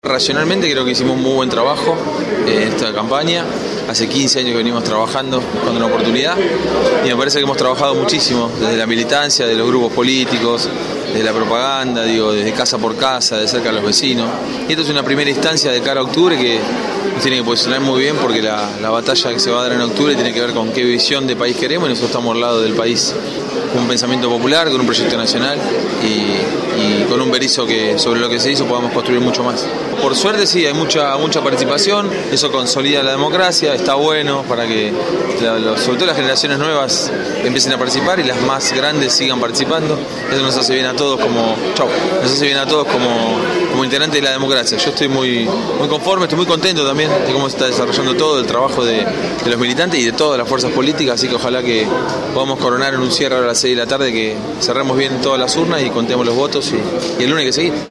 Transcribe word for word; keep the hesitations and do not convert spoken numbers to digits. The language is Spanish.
Racionalmente creo que hicimos un muy buen trabajo en esta campaña. Hace quince años que venimos trabajando con una oportunidad y me parece que hemos trabajado muchísimo desde la militancia, de los grupos políticos, de la propaganda, digo, desde casa por casa, de cerca a los vecinos. Y esto es una primera instancia de cara a octubre que nos tiene que posicionar muy bien porque la, la batalla que se va a dar en octubre tiene que ver con qué visión de país queremos y nosotros estamos al lado del país con un pensamiento popular, con un proyecto nacional y, y con un Berizo que sobre lo que se hizo podamos construir mucho más. Por suerte sí, hay mucha mucha participación, eso consolida la democracia, está bueno para que la, los, sobre todo las generaciones nuevas empiecen a participar y las más grandes sigan participando. Eso nos hace bien a todos como chau, nos hace bien a todos como, como integrantes de la democracia. Yo estoy muy, muy conforme, estoy muy contento también de cómo se está desarrollando todo el trabajo de, de los militantes y de todas las fuerzas políticas, así que ojalá que podamos coronar en un cierre a las seis de la tarde, que cerremos bien todas las urnas y contemos los votos y, y el lunes hay que seguir.